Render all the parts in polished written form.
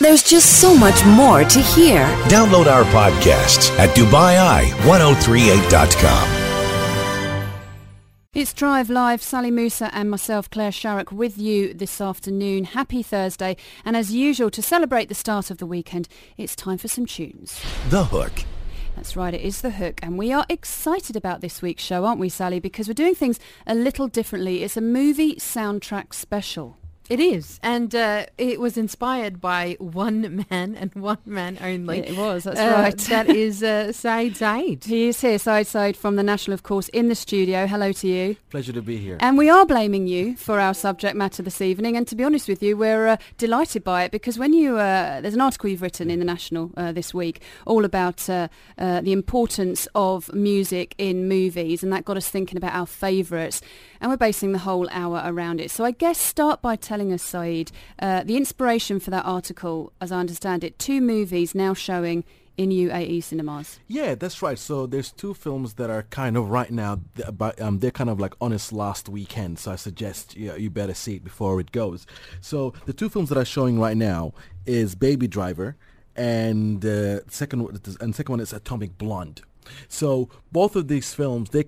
There's just so much more to hear. Download our podcasts at DubaiI1038.com. It's Drive Live, Sally Musa and myself, Claire Sharrock, with you this afternoon. Happy Thursday. And as usual, to celebrate the start of the weekend, it's time for some tunes. The Hook. That's right, it is The Hook. And we are excited about this week's show, aren't we, Sally? Because we're doing things a little differently. It's a movie soundtrack special. It is, and it was inspired by one man and one man only. It was, that's right. That is Saeed Saeed. He is here, Saeed from The National, of course, in the studio. Hello to you. Pleasure to be here. And we are blaming you for our subject matter this evening, and to be honest with you, we're delighted by it, because when you there's an article you've written in The National this week all about the importance of music in movies, and that got us thinking about our favourites, and we're basing the whole hour around it. So I guess start by telling us, Saeed, the inspiration for that article, as I understand it, 2 movies now showing in UAE cinemas. Yeah, that's right. So there's 2 films that are kind of right now, they're kind of like on its last weekend. So I suggest you better see it before it goes. So the 2 films that are showing right now is Baby Driver, and the second one is Atomic Blonde. So both of these films, they're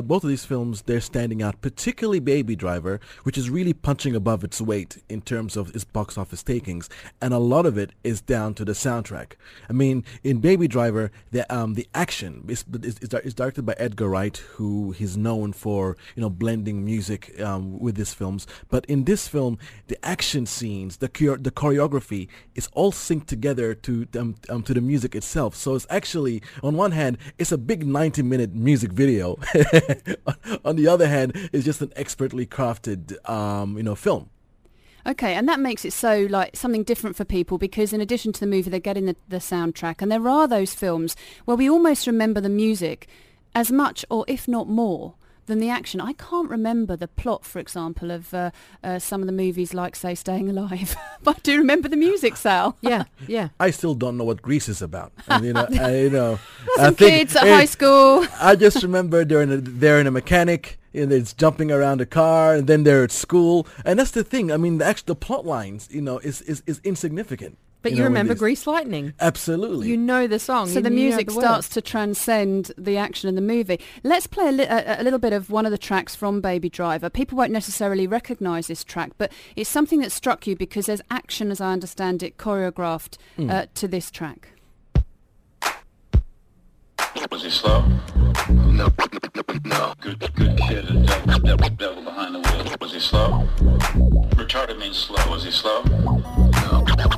standing out, particularly Baby Driver, which is really punching above its weight in terms of its box office takings, and a lot of it is down to the soundtrack. I mean, in Baby Driver, the action is directed by Edgar Wright, who is known for blending music with his films. But in this film, the action scenes, the choreography is all synced together to the music itself. So it's actually, on one hand, it's a big 90-minute music video. On the other hand, it's just an expertly crafted, film. Okay, and that makes it so like something different for people, because in addition to the movie, they're getting the soundtrack. And there are those films where we almost remember the music as much, or if not more, than the action. I can't remember the plot, for example, of some of the movies like, say, Staying Alive. But I do remember the music, Sal. Yeah. I still don't know what Grease is about. And, Some kids at high school. I just remember they're in a mechanic, and it's jumping around a car, and then they're at school. And that's the thing. I mean, the plot lines, is insignificant. But you remember Grease Lightning. Absolutely. You know the song. So the music starts to transcend the action in the movie. Let's play a little bit of one of the tracks from Baby Driver. People won't necessarily recognise this track, but it's something that struck you because there's action, as I understand it, choreographed to this track. Was he slow? No. Good kid, devil behind the wheel. Was he slow? Retarded means slow. Was he slow? No.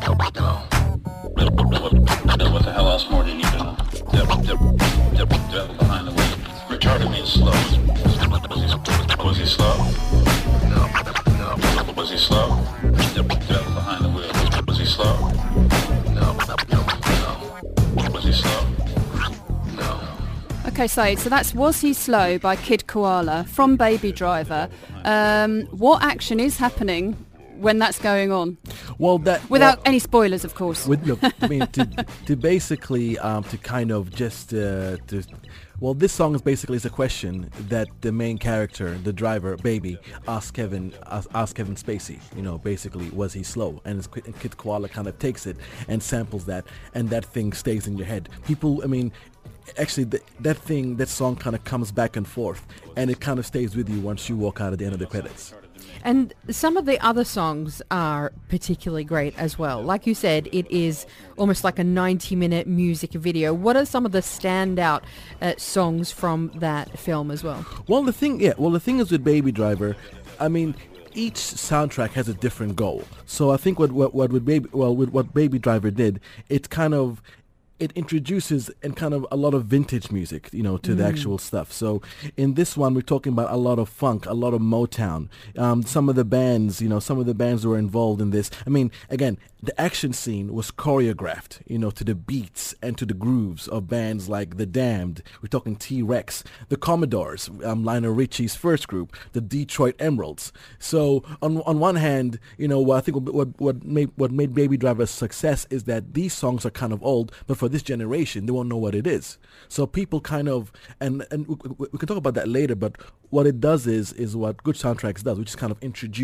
What the hell else more do you need to know? Devil behind the wheel. Retarded means slow. Was he slow? No. Was he slow? Devil behind the wheel. Was he slow? No. Was he slow? Okay, Saeed, so that's Was He Slow by Kid Koala from Baby Driver. What action is happening when that's going on? Well, without any spoilers, of course. To basically to kind of just this song is basically a question that the main character, the driver, Baby, asks Kevin Spacey. Basically, was he slow? And Kid Koala kind of takes it and samples that, and that thing stays in your head. Actually, that song kind of comes back and forth, and it kind of stays with you once you walk out at the end of the credits. And some of the other songs are particularly great as well. Like you said, it is almost like a 90-minute music video. What are some of the standout songs from that film as well? Well, the thing is with Baby Driver, I mean, each soundtrack has a different goal. So I think what Baby Driver did, it introduces and kind of a lot of vintage music, to the actual stuff. So in this one, we're talking about a lot of funk, a lot of Motown. Some of the bands who were involved in this. I mean, again, the action scene was choreographed, to the beats and to the grooves of bands like The Damned. We're talking T-Rex, the Commodores, Lionel Richie's first group, the Detroit Emeralds. So on one hand, I think what made Baby Driver a success is that these songs are kind of old, but for this generation, they won't know what it is. So people kind of, and we can talk about that later, but what it does is what good soundtracks does, which is kind of introduce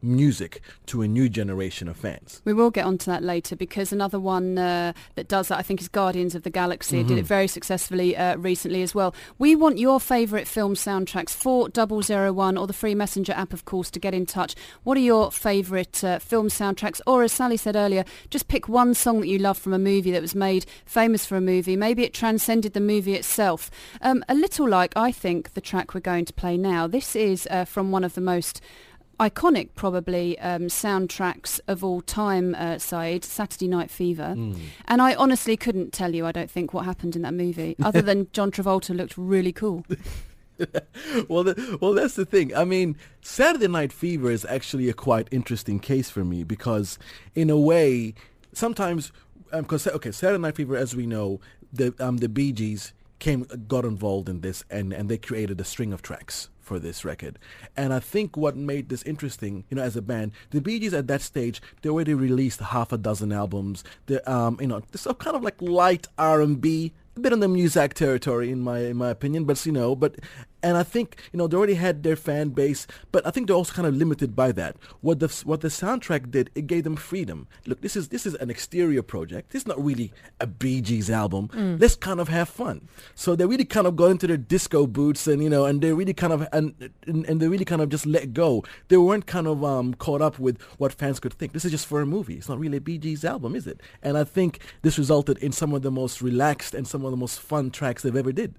music to a new generation of fans. We will get onto that later, because another one that does that, I think, is Guardians of the Galaxy. It did it very successfully recently as well. We want your favourite film soundtracks. 4001 or the free Messenger app, of course, to get in touch. What are your favourite film soundtracks? Or, as Sally said earlier, just pick one song that you love from a movie that was made famous for a movie. Maybe it transcended the movie itself. A little like, I think, the track we're going to play now. This is from one of the most iconic, probably, soundtracks of all time, Saeed, Saturday Night Fever. And I honestly couldn't tell you, I don't think, what happened in that movie, other than John Travolta looked really cool. Well, that's the thing. I mean, Saturday Night Fever is actually a quite interesting case for me, because in a way, sometimes, Saturday Night Fever, as we know, the Bee Gees got involved in this, and they created a string of tracks for this record. And I think what made this interesting, as a band, the Bee Gees at that stage, they already released half a dozen albums. This kind of like light R&B, a bit on the Muzak territory in my opinion, but and I think they already had their fan base, but I think they're also kind of limited by that. What the soundtrack did, it gave them freedom. Look, this is an exterior project. This is not really a Bee Gees album. Let's kind of have fun. So they really kind of got into their disco boots, and and they really kind of and they really kind of just let go. They weren't kind of caught up with what fans could think. This is just for a movie. It's not really a Bee Gees album, is it? And I think this resulted in some of the most relaxed and some of the most fun tracks they've ever did.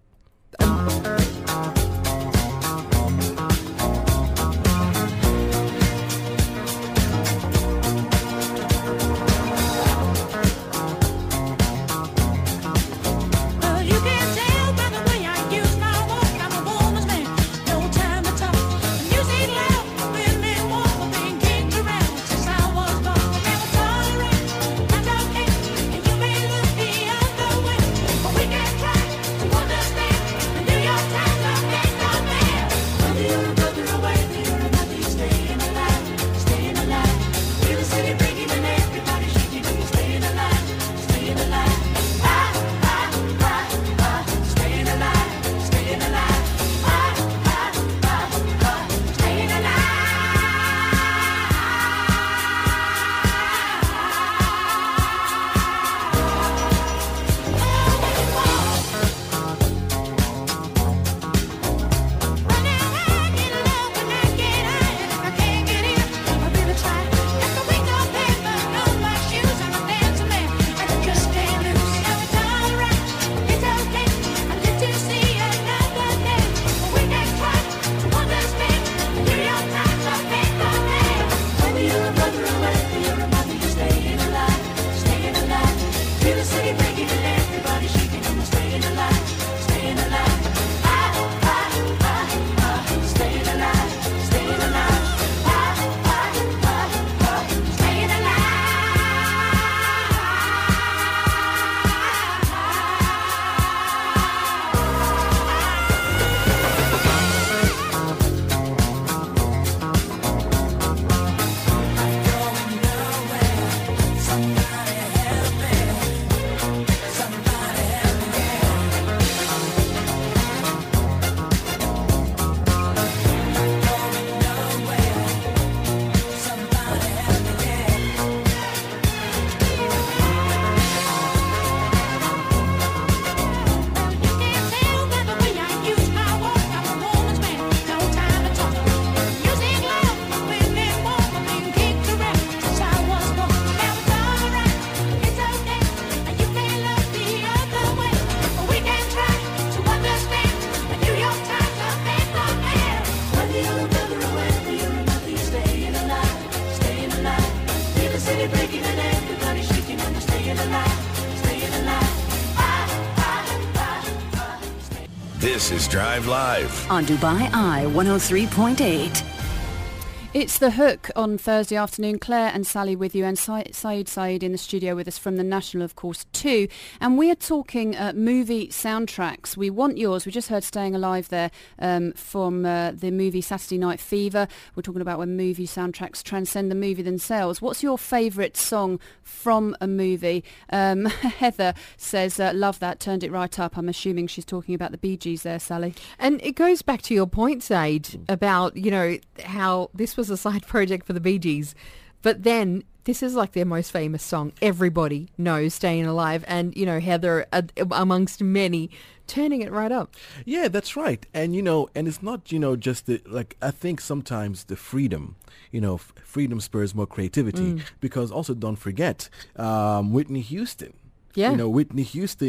This is Drive Live on Dubai Eye 103.8. It's The Hook on Thursday afternoon. Claire and Sally with you, and Saeed in the studio with us from the National, of course, too. And we are talking movie soundtracks. We want yours. We just heard Staying Alive there from the movie Saturday Night Fever. We're talking about when movie soundtracks transcend the movie themselves. What's your favourite song from a movie? Heather says, love that, turned it right up. I'm assuming she's talking about the Bee Gees there, Sally. And it goes back to your point, Saeed, about, how this was was a side project for the Bee Gees. But then this is like their most famous song. Everybody knows Staying Alive. And, you know, Heather, amongst many, turning it right up. Yeah, that's right. And, you know, and it's not, you know, just the, like, I think sometimes the freedom, you know, freedom spurs more creativity. Because also don't forget, Whitney Houston. Yeah. You know, Whitney Houston,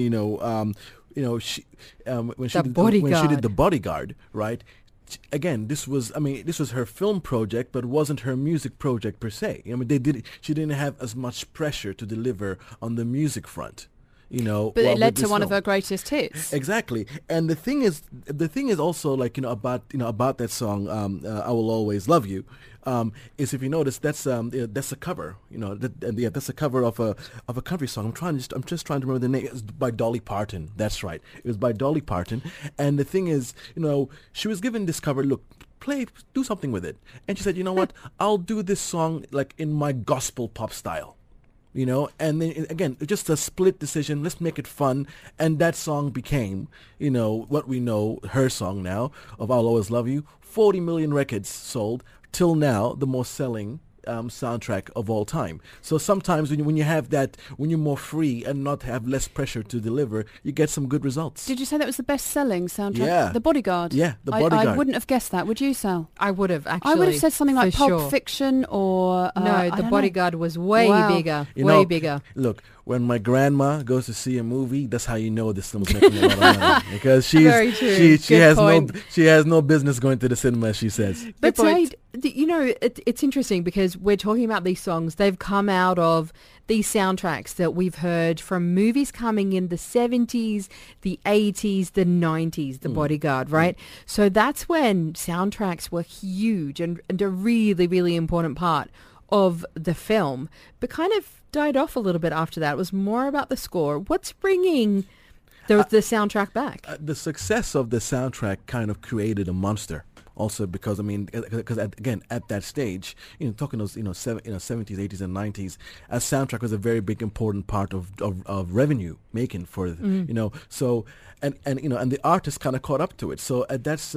she, when she did The Bodyguard, right? Again, this was her film project, but it wasn't her music project per se. I mean, she didn't have as much pressure to deliver on the music front, you know. But it led to one of her greatest hits. Exactly. And the thing is also, like, about that song, I Will Always Love You, is, if you notice, that's a cover, you know, that's a cover of a country song. I'm just trying to remember the name. It's by Dolly Parton. That's right. It was by Dolly Parton. And the thing is, you know, she was given this cover. Look, do something with it. And she said, you know what? I'll do this song like in my gospel pop style. You know, and then again, just a split decision. Let's make it fun, and that song became, you know, what we know, her song now of I'll Always Love You. 40 million records sold. Till now, the most selling soundtrack of all time. So sometimes when you have that, when you're more free and not have less pressure to deliver, you get some good results. Did you say that was the best-selling soundtrack? Yeah. The Bodyguard? Yeah, The Bodyguard. I wouldn't have guessed that, would you, Sal? I would have, actually. I would have said something like Pulp sure. Fiction or... no, The Bodyguard was way bigger. Bigger. Look, when my grandma goes to see a movie, that's how you know this film's making a lot of money. Because she has no business going to the cinema, she says. But Zaid, you know, it's interesting because we're talking about these songs. They've come out of these soundtracks that we've heard from movies coming in the 70s, the 80s, the 90s, The Bodyguard, right? So that's when soundtracks were huge and a really, really important part of the film, but kind of died off a little bit after that. It was more about the score. What's bringing the soundtrack back? The success of the soundtrack kind of created a monster. Also, because again, at that stage, you know, talking those 70s, 80s, and 90s, a soundtrack was a very big, important part of revenue making for you know. So and the artists kind of caught up to it. So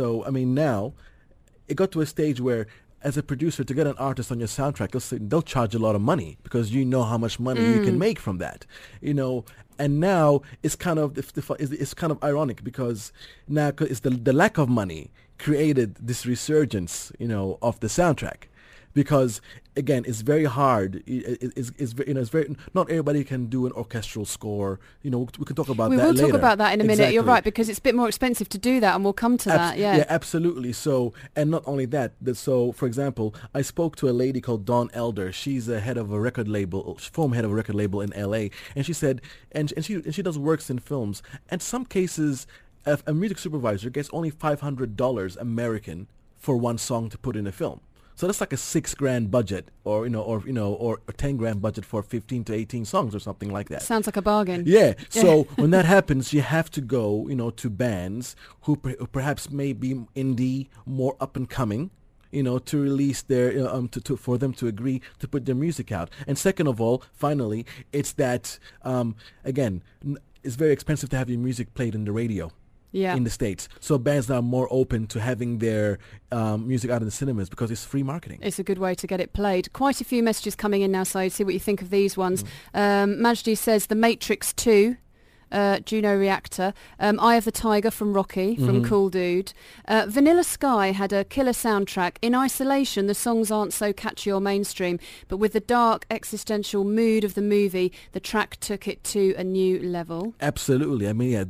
now it got to a stage where, as a producer, to get an artist on your soundtrack, they'll charge a lot of money because you know how much money you can make from that, you know. And now it's kind of ironic because now it's the lack of money created this resurgence, you know, of the soundtrack. Because again, it's very hard. It's very, not everybody can do an orchestral score. You know, we can talk about that later. We will talk about that in a minute. Exactly. You're right, because it's a bit more expensive to do that, and we'll come to that. Yeah, absolutely. So, and not only that. So, for example, I spoke to a lady called Dawn Elder. She's a head of a record label, former head of a record label in L.A. And she said, and she does works in films. And some cases, a music supervisor gets only $500 American for one song to put in a film. So that's like a $6,000 budget, or a $10,000 budget for 15 to 18 songs or something like that. Sounds like a bargain. Yeah. So when that happens, you have to go, you know, to bands who perhaps may be indie, more up and coming, you know, to release their for them to agree to put their music out. And second of all, finally, it's that again, it's very expensive to have your music played in the radio. Yeah. In the States. So bands are more open to having their music out in the cinemas because it's free marketing. It's a good way to get it played. Quite a few messages coming in now, so see what you think of these ones. Majdi says The Matrix 2. Juno Reactor, Eye of the Tiger from Rocky, from Cool Dude. Vanilla Sky had a killer soundtrack. In isolation, the songs aren't so catchy or mainstream, but with the dark existential mood of the movie, the track took it to a new level. Absolutely.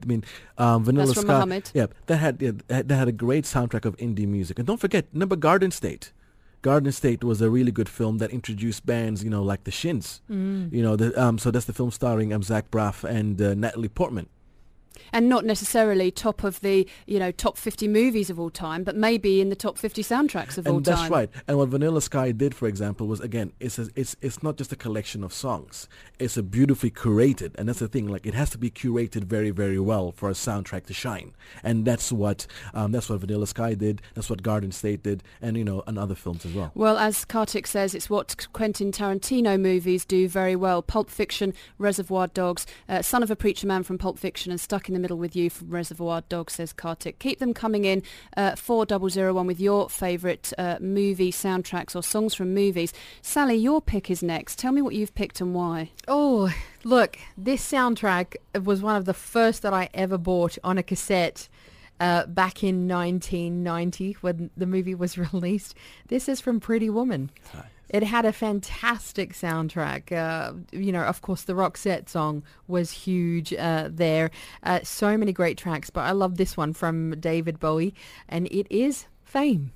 Vanilla That's from Sky. Muhammad. Yeah, that had a great soundtrack of indie music. And don't forget, remember Garden State. Garden State was a really good film that introduced bands, you know, like the Shins. You know, so that's the film starring Zach Braff and Natalie Portman. And not necessarily top of the, you know, top 50 movies of all time, but maybe in the top 50 soundtracks of all time. That's right. And what Vanilla Sky did, for example, was, again, it's not just a collection of songs. It's a beautifully curated, and that's the thing, like, it has to be curated very, very well for a soundtrack to shine. And that's what Vanilla Sky did, that's what Garden State did, and, you know, and other films as well. Well, as Kartik says, it's what Quentin Tarantino movies do very well. Pulp Fiction, Reservoir Dogs, Son of a Preacher Man from Pulp Fiction, and Stuck in the middle with you from Reservoir Dogs, says Kartik. Keep them coming in, 4001 with your favourite movie soundtracks or songs from movies. Sally, your pick is next. Tell me what you've picked and why. Oh, look, this soundtrack was one of the first that I ever bought on a cassette back in 1990 when the movie was released. This is from Pretty Woman. Nice. It had a fantastic soundtrack. Of course, the Roxette song was huge there. So many great tracks, but I love this one from David Bowie, and it is Fame.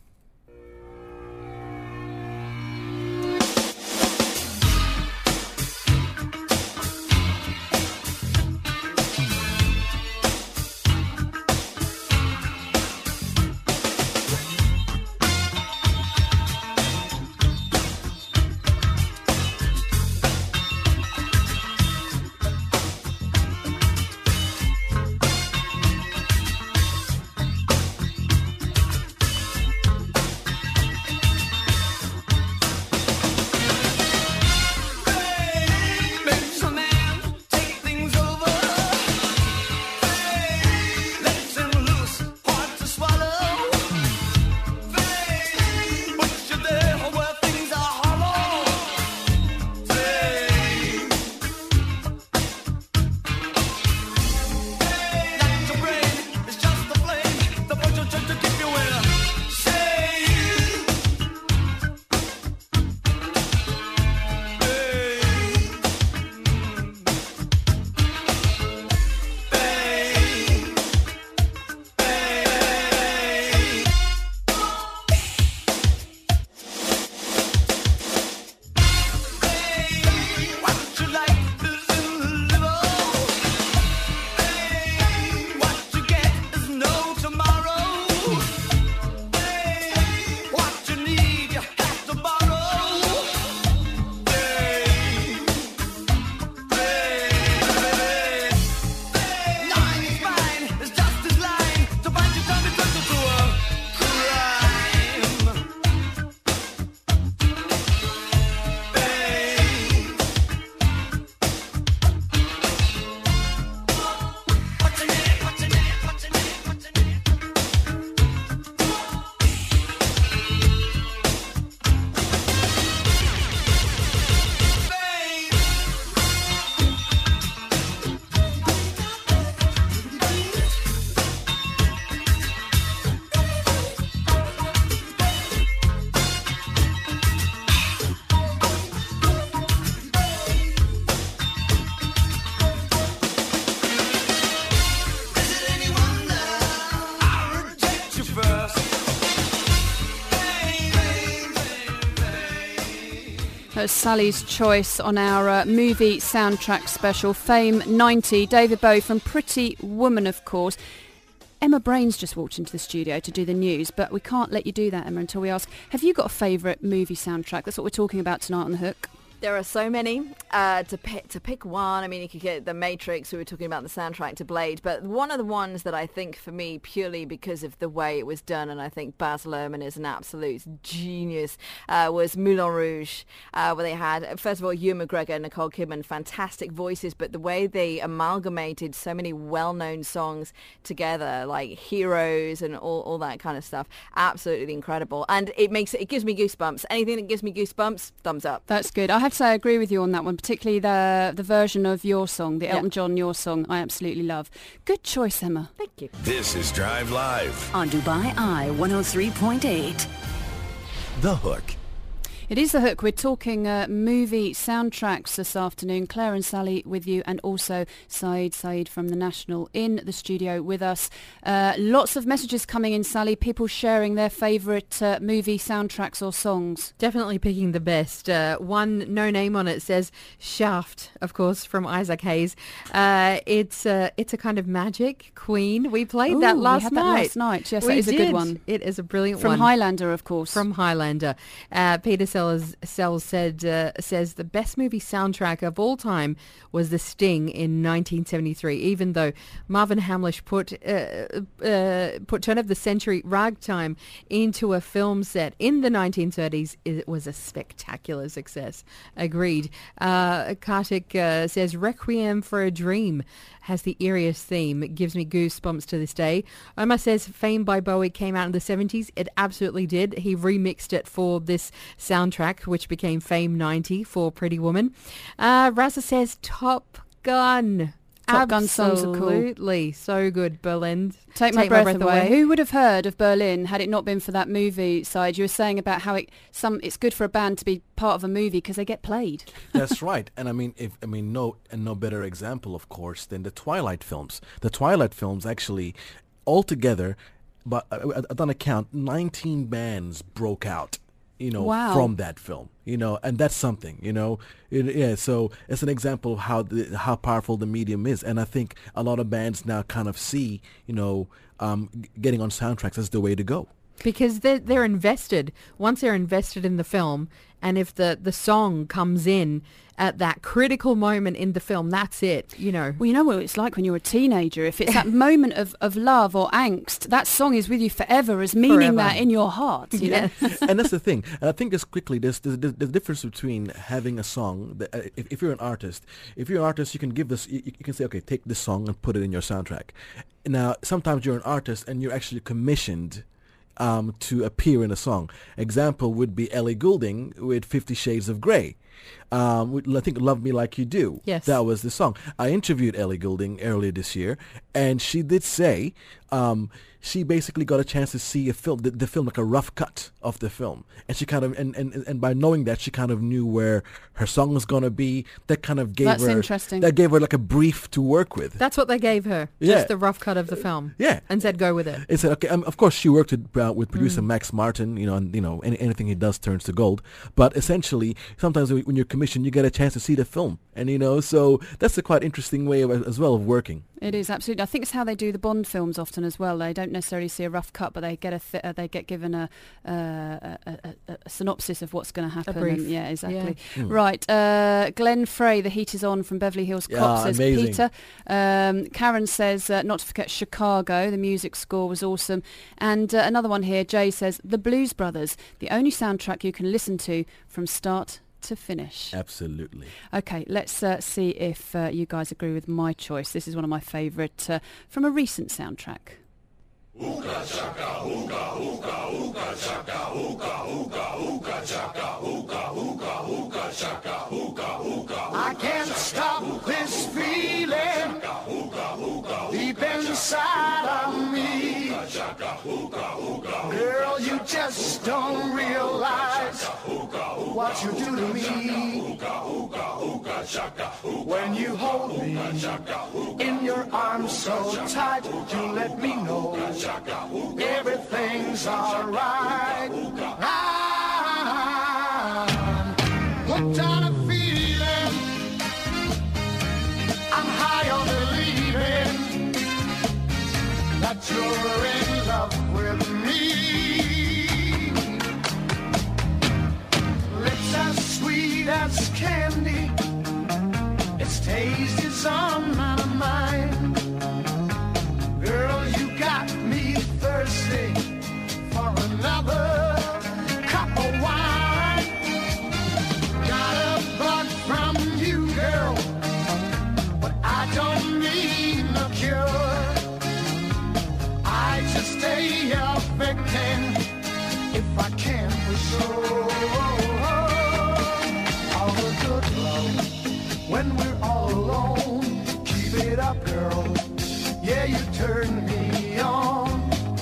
That was Sally's choice on our movie soundtrack special, Fame 90. David Bowie from Pretty Woman, of course. Emma Brain's just walked into the studio to do the news, but we can't let you do that, Emma, until we ask, have you got a favourite movie soundtrack? That's what we're talking about tonight on The Hook. There are so many. To pick one, I mean, you could get The Matrix. We were talking about the soundtrack to Blade, but one of the ones that I think for me, purely because of the way it was done, and I think Baz Luhrmann is an absolute genius, was Moulin Rouge, where they had, first of all, Ewan McGregor and Nicole Kidman, fantastic voices, but the way they amalgamated so many well-known songs together, like Heroes and all that kind of stuff, absolutely incredible. And it gives me goosebumps. Anything that gives me goosebumps, thumbs up. That's good. I have to say I agree with you on that one, particularly the version of Your Song, the Elton John Your Song, I absolutely love. Good choice, Emma. Thank you. This is Drive Live on Dubai Eye 103.8. The Hook. It is The Hook. We're talking movie soundtracks this afternoon. Claire and Sally with you, and also Saeed from The National in the studio with us. Lots of messages coming in, Sally, people sharing their favourite movie soundtracks or songs. Definitely picking the best. One, no name on it, says Shaft, of course, from Isaac Hayes. It's a kind of magic, Queen. We played that last night. That last night. Yes, that is a good one. It is a brilliant one. From Highlander, of course. From Highlander. Peter Cells says the best movie soundtrack of all time was The Sting in 1973. Even though Marvin Hamlish put turn of the century ragtime into a film set in the 1930s, it was a spectacular success. Agreed. Kartik says Requiem for a Dream has the eeriest theme. It gives me goosebumps to this day. Omar says Fame by Bowie came out in the 70s. It absolutely did. He remixed it for this soundtrack, which became Fame 90 for Pretty Woman. Raza says Top Gun. Top Gun songs are cool. Absolutely. So good. Berlin. Take my breath away. Who would have heard of Berlin had it not been for that movie side? You were saying about how it's good for a band to be part of a movie because they get played. That's right. And no better example, of course, than the Twilight films. The Twilight films actually altogether, but I've done a count, 19 bands broke out. Wow. From that film, and that's something, so it's an example of how powerful the medium is. And I think a lot of bands now kind of see, getting on soundtracks as the way to go. Because they're invested. Once they're invested in the film, and if the song comes in at that critical moment in the film, that's it, Well, you know what it's like when you're a teenager. If it's that moment of love or angst, that song is with you forever as meaning that in your heart, you know? And that's the thing. And I think just quickly, there's the difference between having a song, that, if you're an artist, you can give this, you can say, okay, take this song and put it in your soundtrack. Now, sometimes you're an artist and you're actually commissioned to appear in a song. Example would be Ellie Goulding with 50 Shades of Grey. I think Love Me Like You Do. Yes. That was the song. I interviewed Ellie Goulding earlier this year, and she did say she basically got a chance to see a film, the film, like a rough cut of the film. And she kind of, and by knowing that, she kind of knew where her song was going to be. That kind of gave That's interesting. That gave her like a brief to work with. That's what they gave her. Just the rough cut of the film. Yeah. And said, go with it. It said, okay, of course she worked with producer Max Martin, and anything he does turns to gold. But essentially, sometimes when you're commissioned, you get a chance to see the film. And, so that's a quite interesting way as well of working. It is, absolutely. I think it's how they do the Bond films often as well. They don't necessarily see a rough cut, but they get given a synopsis of what's going to happen. A brief. Yeah, exactly. Yeah. Right. Glenn Frey, The Heat Is On from Beverly Hills Cop, says amazing. Peter. Karen says, not to forget Chicago. The music score was awesome. And another one here, Jay says, The Blues Brothers, the only soundtrack you can listen to from start to finish. Absolutely. Okay, let's see if you guys agree with my choice. This is one of my favourite from a recent soundtrack. Ooga chaka, ooga, ooga, ooga chaka, ooga, ooga, ooga chaka, ooga, ooga, ooga chaka, ooga, ooga. I can't stop this feeling deep inside of me. Girl, you just don't realize what you do to me. When you hold me in your arms so tight, you let me know everything's alright. I'm hooked on a feeling, I'm high on believing that you're in love with me. Lips as sweet as candy, its taste is on my mind. Girl, you got me thirsty for another cup of wine. Got a bug from you, girl, but I don't need no cure. I just stay affecting if I can for sure. All the good love when we're all alone. Keep it up, girl. Yeah, you turn me on.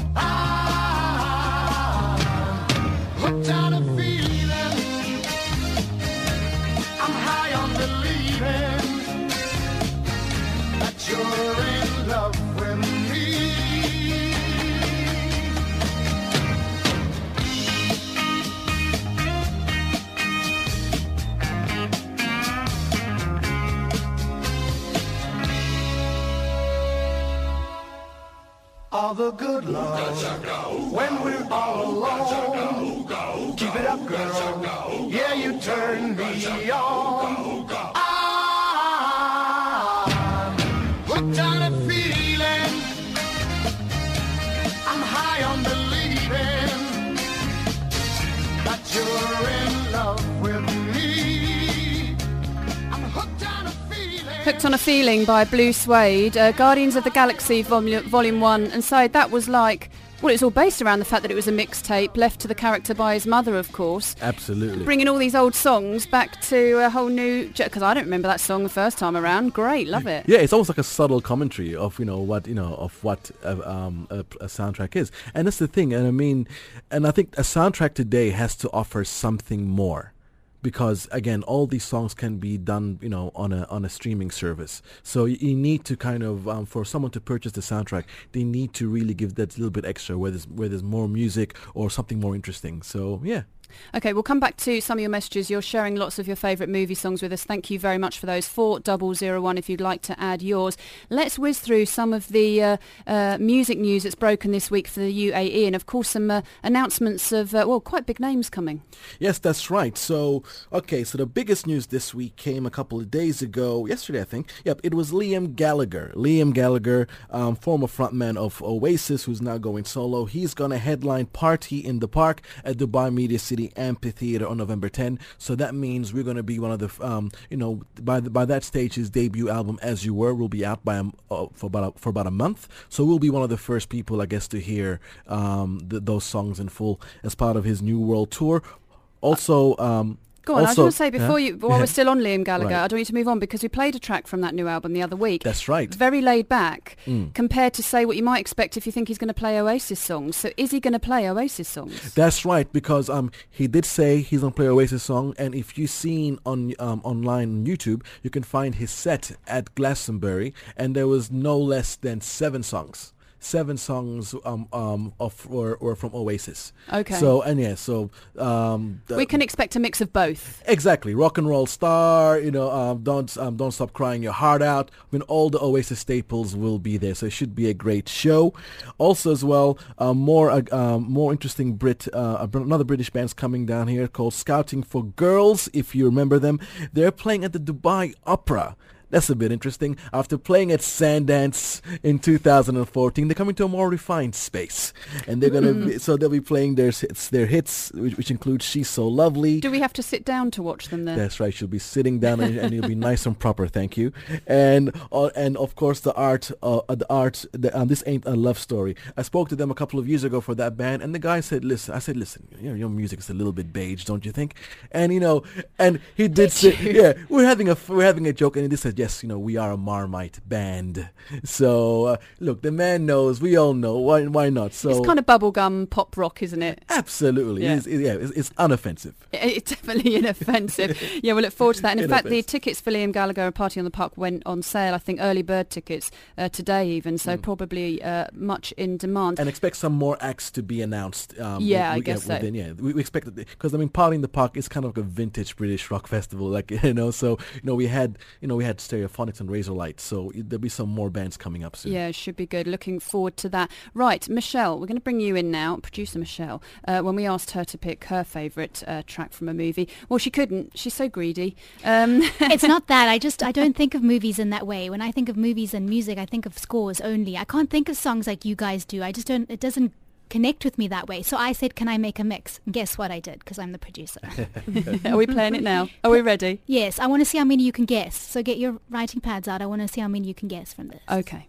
Hooked on a feeling, I'm high on believing that you're in love with me. all the good love. When we're all alone, keep it up, girl. Yeah, you turn me on. I'm hooked on a feeling. I'm high on believing that you're in love with me. I'm hooked on a feeling. Hooked on a Feeling by Blue Suede, Guardians of the Galaxy Volume 1, and so that was like, well, it's all based around the fact that it was a mixtape left to the character by his mother, of course. Absolutely. Bringing all these old songs back to a whole new, because I don't remember that song the first time around. Great, love it. Yeah, it's almost like a subtle commentary of what a soundtrack is, and that's the thing. And I mean, and I think a soundtrack today has to offer something more. Because again, all these songs can be done, on a streaming service. So you need to kind of, for someone to purchase the soundtrack, they need to really give that little bit extra, where there's more music or something more interesting. So yeah. Okay, we'll come back to some of your messages. You're sharing lots of your favourite movie songs with us. Thank you very much for those. 4001 if you'd like to add yours. Let's whiz through some of the music news that's broken this week for the UAE, and of course some announcements of, quite big names coming. Yes, that's right. So the biggest news this week came a couple of days ago, yesterday I think. Yep, it was Liam Gallagher. Liam Gallagher, former frontman of Oasis, who's now going solo. He's going to headline Party in the Park at Dubai Media City Amphitheater on November 10. So that means we're going to be one of the, by that stage, his debut album As You Were will be out for about a month. So we'll be one of the first people, I guess, to hear those songs in full as part of his New World Tour. Also. Go on, I was going to say, while we're still on Liam Gallagher, Right. I don't need to move on because we played a track from that new album the other week. That's right. Very laid back compared to, say, what you might expect if you think he's going to play Oasis songs. So is he going to play Oasis songs? That's right, because he did say he's going to play Oasis song, and if you've seen online on YouTube, you can find his set at Glastonbury, and there was no less than 7 songs. 7 songs were from Oasis. Okay. So we can expect a mix of both. Exactly, Rock and Roll Star. Don't Stop Crying Your Heart Out. I mean, all the Oasis staples will be there, so it should be a great show. Also, as well, more interesting another British band's coming down here called Scouting for Girls. If you remember them, they're playing at the Dubai Opera. That's a bit interesting. After playing at Sundance in 2014, they're coming to a more refined space, and they're gonna they'll be playing their hits, which include She's So Lovely. Do we have to sit down to watch them then? That's right. You'll be sitting down, and you'll be nice and proper. Thank you. And of course the art. This Ain't a Love Story. I spoke to them a couple of years ago for that band, and the guy said, "Listen," I said, "Listen, your music is a little bit beige, don't you think?" And and he did say, "Yeah, we're having a joke," and he said, "Yes, we are a Marmite band." So look, the man knows. We all know. Why not? So it's kind of bubblegum pop rock, isn't it? Absolutely. Yeah. It's unoffensive. It's definitely inoffensive. Yeah, we look forward to that. And in fact, the tickets for Liam Gallagher and Party on the Park went on sale. I think early bird tickets today even. So probably much in demand. And expect some more acts to be announced. I guess so. We expect it because Party in the Park is kind of like a vintage British rock festival, So we had Stereophonics and Razorlight. So there'll be some more bands coming up soon. Yeah, it should be good. Looking forward to that. Right, Michelle, we're going to bring you in now, producer Michelle. When we asked her to pick her favourite track from a movie, well, she couldn't. She's so greedy. It's not that. I don't think of movies in that way. When I think of movies and music, I think of scores only. I can't think of songs like you guys do. I just don't. It doesn't connect with me that way. So I said, can I make a mix? And guess what I did? Because I'm the producer. Are we playing it now? Are we ready? Yes. I want to see how many you can guess. So get your writing pads out. I want to see how many you can guess from this. Okay.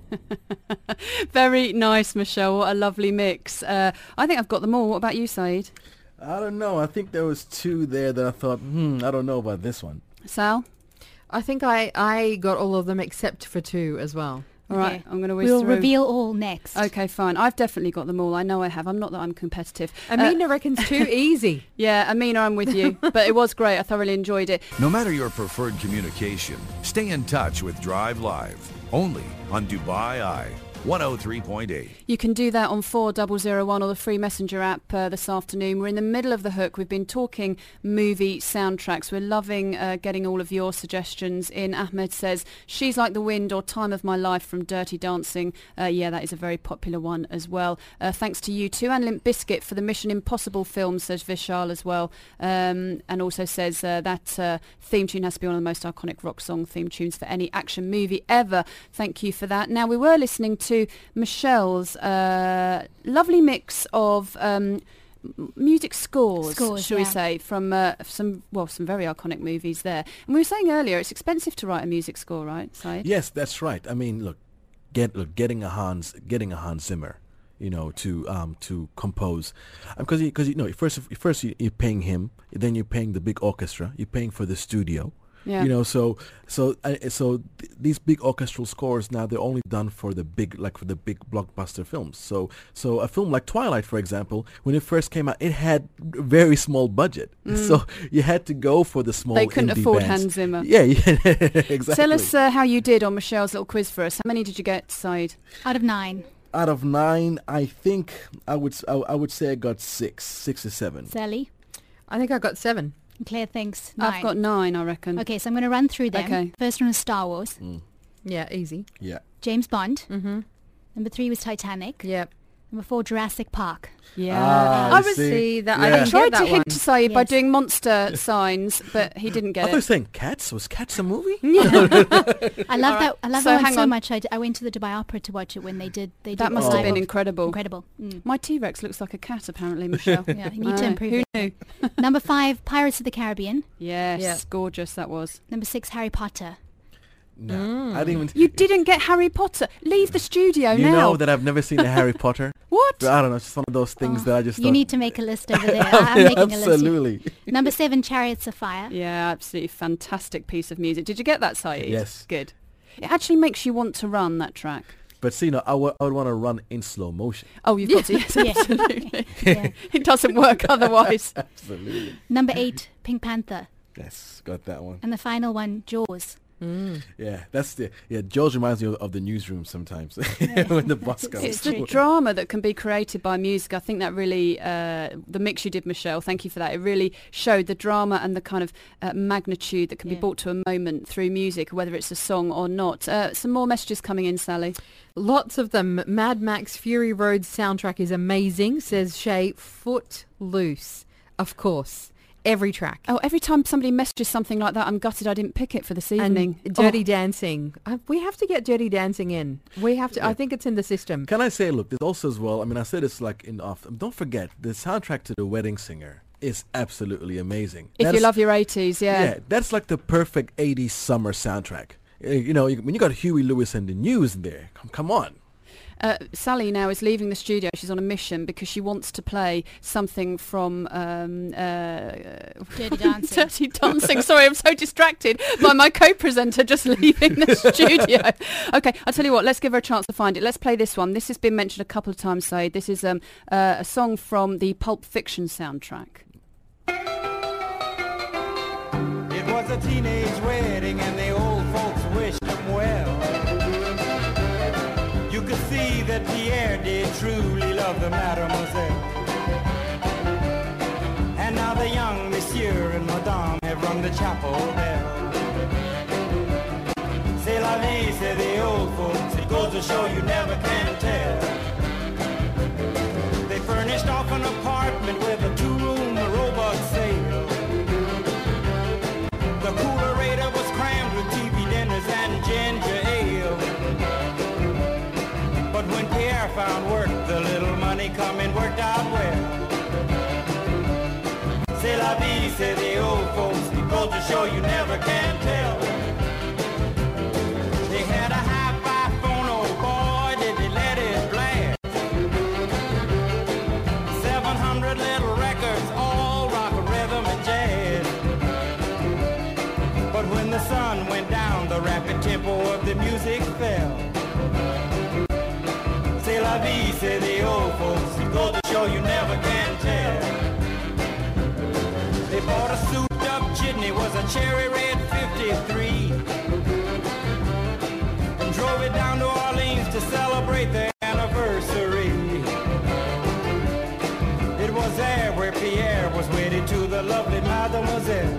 Very nice, Michelle. What a lovely mix. I think I've got them all. What about you, Saeed? I don't know. I think there was two there that I thought, I don't know about this one. Sal? I think I got all of them except for two as well. All right, Okay. I'm going to whiz We'll through. reveal all next. Okay, fine. I've definitely got them all. I know I have. I'm not that I'm competitive. Amina reckons too easy. Yeah, Amina, I'm with you. But it was great. I thoroughly enjoyed it. No matter your preferred communication, stay in touch with Drive Live. Only on Dubai Eye 103.8. You can do that on 4001 or the free messenger app this afternoon. We're in the middle of the hook. We've been talking movie soundtracks. We're loving getting all of your suggestions in. Ahmed says, She's Like the Wind or Time of My Life from Dirty Dancing. Yeah, that is a very popular one as well. Thanks to you too. And Limp Bizkit for the Mission Impossible film, says Vishal as well. And also says that theme tune has to be one of the most iconic rock song theme tunes for any action movie ever. Thank you for that. Now, we were listening to Michelle's lovely mix of music scores, shall we say, from some very iconic movies there. And we were saying earlier, it's expensive to write a music score, right, Saeed? Yes, that's right. I mean, look, getting a Hans Zimmer, to compose, because first you're paying him, then you're paying the big orchestra, you're paying for the studio. Yeah. So these big orchestral scores now, they're only done for the big blockbuster films. So a film like Twilight, for example, when it first came out, it had very small budget. So you had to go for the small. They couldn't indie afford bands. Hans Zimmer. Yeah, exactly. Tell us how you did on Michelle's little quiz for us. How many did you get, Saeed? Out of 9. Out of 9, I think I would say I got 6 or 7. Sally? I think I got 7. Claire thinks 9. I've got 9, I reckon. Okay, so I'm going to run through them. Okay. First one was Star Wars. Yeah, easy. Yeah. James Bond. Mm-hmm. Number 3 was Titanic. Yep. Number 4, Jurassic Park. Yeah. Ah, I was See that Yeah. I I didn't tried get that to one. hint to Saeed by Yes. doing monster signs, but he didn't I get thought you were it. saying Cats. Was Cats a movie? I love All that. I love So that one hang so on. much. I went to the Dubai Opera to watch it when they did. That must have live been of- incredible. incredible. Mm. My T-Rex looks like a cat, apparently, Michelle. Yeah, you need to I know. improve Who it. knew? Number 5, Pirates of the Caribbean. Yes, Yeah. gorgeous that was. Number 6, Harry Potter. No, I didn't even. You didn't get Harry Potter. Leave the studio You now. know that I've never seen a Harry Potter. What? But I don't know. It's just one of those things that I just. You thought, need to make a list over there. I'm making a list. absolutely. Number 7, Chariots of Fire. Yeah, absolutely fantastic piece of music. Did you get that, Saeed? Yes. Good. It actually makes you want to run that track. But see, I would want to run in slow motion. Oh, you've got to. Yes, Yeah. absolutely. Yeah. It doesn't work otherwise. Absolutely. Number 8, Pink Panther. Yes, got that one. And the final one, Jaws. Yeah, George reminds me of the newsroom sometimes when the bus comes. It's the drama that can be created by music. I think that really, the mix you did, Michelle, thank you for that. It really showed the drama and the kind of magnitude that can be Yeah. brought to a moment through music, whether it's a song or not. Some more messages coming in, Sally. Lots of them. Mad Max Fury Road soundtrack is amazing, says Shay. Footloose, of course. Every track. Oh, every time somebody messages something like that, I'm gutted I didn't pick it for this evening. And Dirty Dancing. We have to get Dirty Dancing in. We have to. I think it's in the system. Can I say, look, there's also as well, I mean, I said this like in off. Don't forget, the soundtrack to The Wedding Singer is absolutely amazing. If That you is- love your 80s, Yeah, that's like the perfect 80s summer soundtrack. When you got Huey Lewis and the News in there, come on. Sally now is leaving the studio. She's on a mission because she wants to play something from Dirty Dancing. Dirty Dancing. Sorry, I'm so distracted by my co-presenter just leaving the studio. Okay, I'll tell you what, let's give her a chance to find it. Let's play this one. This has been mentioned a couple of times, Saeed. This is a song from the Pulp Fiction soundtrack. It was a teenage wedding and the old folks wished them well. You could see that Pierre did truly love the mademoiselle. And now the young monsieur and madame have rung the chapel bell. C'est la vie, say the old folks, it goes to show you never can tell. They furnished off an apartment with a 2-room robot sale. The coolerator was crammed with TV dinners and ginger ale. But when Pierre found work, the little money coming worked out well. C'est la vie, say the old folks, it goes to show you never can tell. They had a high-fi phono ball the music fell. C'est la vie, say the old folks. Go to show you never can tell. They bought a souped-up jitney, was a cherry red 53, and drove it down to Orleans to celebrate their anniversary. It was there where Pierre was wedded to the lovely mademoiselle.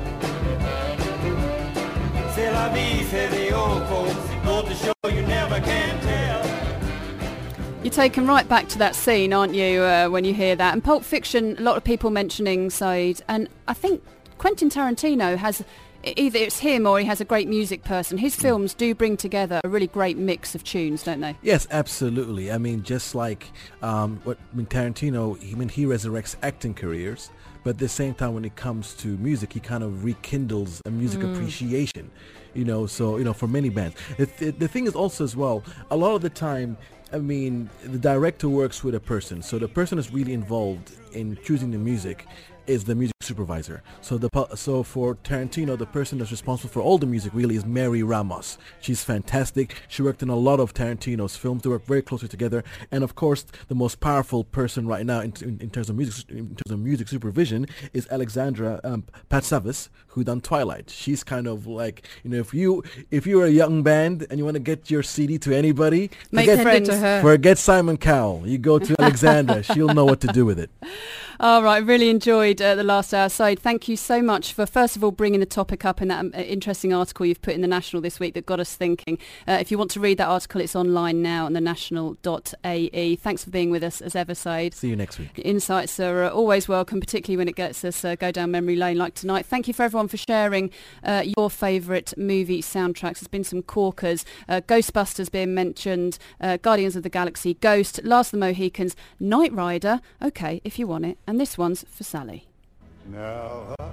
C'est la vie, say the old folks. Go to show you never can tell. You're taken right back to that scene, aren't you, when you hear that? And Pulp Fiction, a lot of people mentioning Said, and I think Quentin Tarantino has, either it's him or he has a great music person. His films do bring together a really great mix of tunes, don't they? Yes, absolutely. I mean, just like Tarantino, he resurrects acting careers, but at the same time, when it comes to music, he kind of rekindles a music appreciation. So for many bands, the thing is also as well, a lot of the time, I mean, the director works with a person, so the person is really involved in choosing the music is the music supervisor. So for Tarantino, the person that's responsible for all the music really is Mary Ramos. She's fantastic. She worked in a lot of Tarantino's films. They work very closely together. And of course, the most powerful person right now in terms of music supervision is Alexandra Patsavas, who done Twilight. She's kind of like, if you're a young band and you want to get your CD to anybody, forget Simon Cowell. You go to Alexandra. She'll know what to do with it. All right, really enjoyed the last hour. Said, thank you so much for, first of all, bringing the topic up in that interesting article you've put in The National this week that got us thinking. If you want to read that article, it's online now on thenational.ae. Thanks for being with us as ever, Said. See you next week. Insights are always welcome, particularly when it gets us go down memory lane like tonight. Thank you for everyone for sharing your favourite movie soundtracks. There's been some corkers. Ghostbusters being mentioned, Guardians of the Galaxy, Ghost, Last of the Mohicans, Knight Rider, okay, if you want it. And this one's for Sally. Now I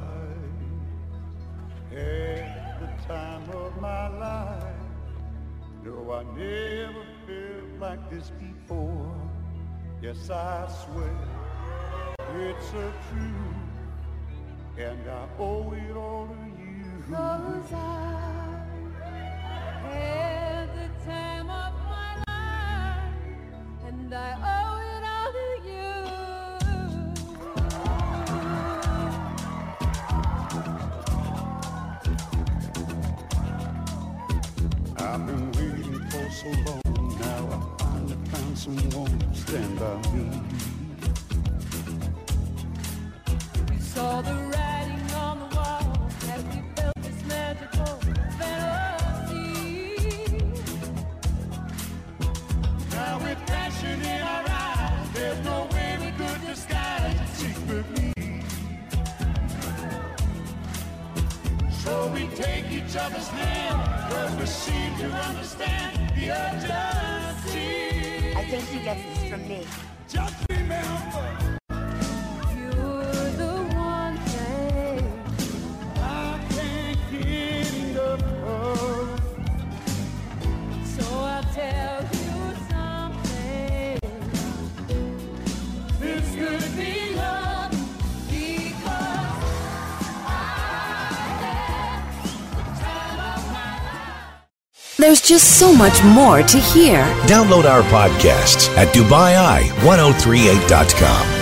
had the time of my life. No, I never felt like this before. Yes, I swear it's a truth, and I owe it all to you. 'Cause I had the time of my life, and I owe it all to you. I've been waiting for so long, now I finally found someone to stand by me. We saw the writing on the wall as we felt this magical fantasy. Now with passion in our eyes, there's no way we could disguise it secretly. So we take each other's hand, 'cause we seem to understand the urgency. I think he gets this from me. Just remember, You're the one thing I can't get enough of. So I'll tell you something. This could be love, Because There's just so much more to hear. Download our podcasts at DubaiEye1038.com.